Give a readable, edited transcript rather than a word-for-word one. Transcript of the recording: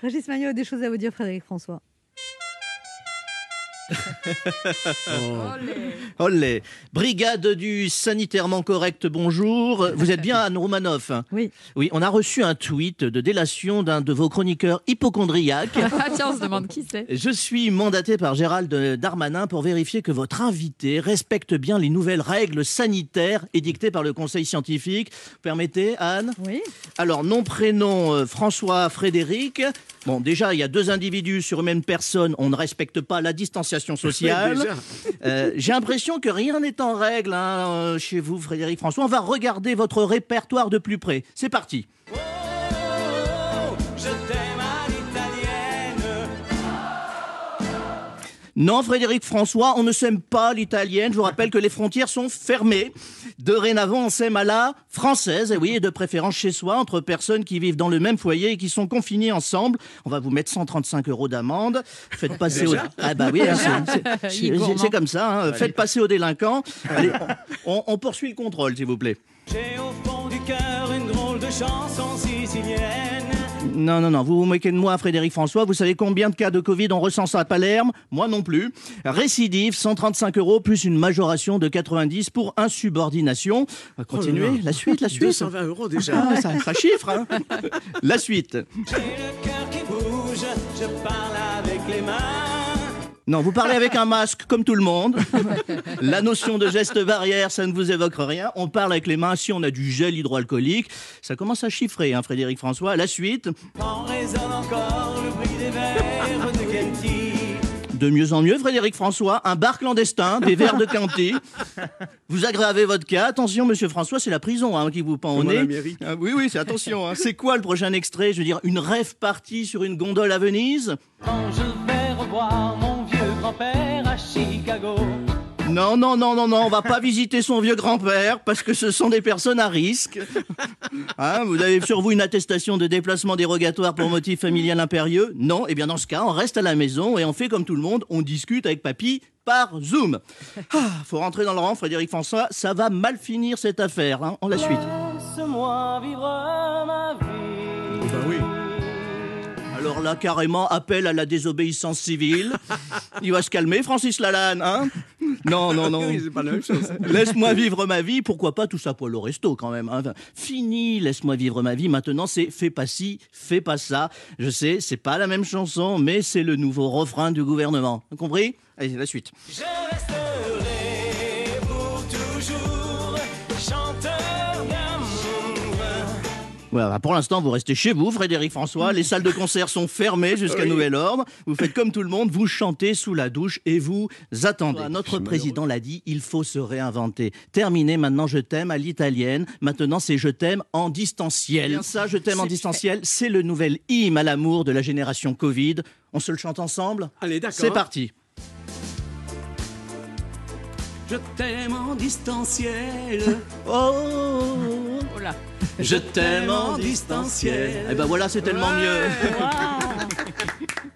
Régis Maillot a des choses à vous dire, Frédéric François. Olé. Brigade du sanitairement correct, bonjour. Vous êtes bien Anne Romanoff? Oui. Oui, on a reçu un tweet de délation d'un de vos chroniqueurs hypocondriaques. Ah tiens, on se demande qui c'est. Je suis mandaté par Gérald Darmanin pour vérifier que votre invité respecte bien les nouvelles règles sanitaires édictées par le Conseil scientifique. Permettez, Anne? Oui. Alors, nom, prénom, François Frédéric. Bon, déjà, il y a 2 individus sur une même personne. On ne respecte pas la distanciation sociale. J'ai l'impression que rien n'est en règle chez vous, Frédéric François. On va regarder votre répertoire de plus près. C'est parti. Oh, je t'aime à l'italienne. Non, Frédéric François, on ne s'aime pas à l'italienne. Je vous rappelle que les frontières sont fermées. Dorénavant, on s'aime à la française, et oui, et de préférence chez soi, entre personnes qui vivent dans le même foyer et qui sont confinées ensemble. On va vous mettre 135 € d'amende. Faites passer au... Ah bah oui, c'est comme ça. Faites passer aux délinquants. Allez, on poursuit le contrôle, s'il vous plaît. J'ai au fond du cœur une drôle de chanson sicilienne. Non, vous vous moquez de moi, Frédéric François. Vous savez combien de cas de Covid on recense à Palerme? Moi non plus. Récidive, 135 € plus une majoration de 90 pour insubordination. Continuez, la suite. 220 € déjà. Ah, ça chiffre, hein. La suite. J'ai le cœur qui bouge, je parle avec les mains. Non, vous parlez avec un masque comme tout le monde. La notion de geste barrière, ça ne vous évoque rien. On parle avec les mains si on a du gel hydroalcoolique. Ça commence à chiffrer, Frédéric François. La suite. Quand résonne encore le bruit des verres de Kenty. De mieux en mieux, Frédéric François. Un bar clandestin, des verres de Canty. Vous aggravez votre cas. Attention, monsieur François, c'est la prison qui vous pend au nez. Oui, c'est attention. C'est quoi le prochain extrait? Je veux dire, une rave party sur une gondole à Venise? Quand je vais revoir mon vieux grand-père à Chicago. Non, on va pas visiter son vieux grand-père parce que ce sont des personnes à risque. Vous avez sur vous une attestation de déplacement dérogatoire pour motif familial impérieux? Non, eh bien dans ce cas, on reste à la maison et on fait comme tout le monde, on discute avec papy par Zoom. Faut rentrer dans le rang, Frédéric François, ça va mal finir cette affaire. On la suite. Laisse-moi vivre ma vie. Bah oui. Alors là, carrément, appel à la désobéissance civile. Il va se calmer, Francis Lalanne, Non. Oui, c'est pas la même chose. Laisse-moi vivre ma vie, pourquoi pas tout ça pour le resto quand même. Fini, laisse-moi vivre ma vie. Maintenant, c'est fais pas ci, fais pas ça. Je sais, c'est pas la même chanson, mais c'est le nouveau refrain du gouvernement. Vous compris? Allez, la suite. Je resterai pour toujours chanteur d'amour. Voilà, pour l'instant, vous restez chez vous, Frédéric François. Les salles de concert sont fermées jusqu'à nouvel ordre. Vous faites comme tout le monde, vous chantez sous la douche et vous attendez. Notre président l'a dit, il faut se réinventer. Terminé, maintenant, je t'aime à l'italienne. Maintenant, c'est je t'aime en distanciel. Bien ça, je t'aime en distanciel, c'est le nouvel hymne à l'amour de la génération Covid. On se le chante ensemble? Allez, d'accord. C'est parti. Je t'aime en distanciel. Oh là. Je t'aime en distanciel. Eh ben voilà, c'est tellement mieux. Wow.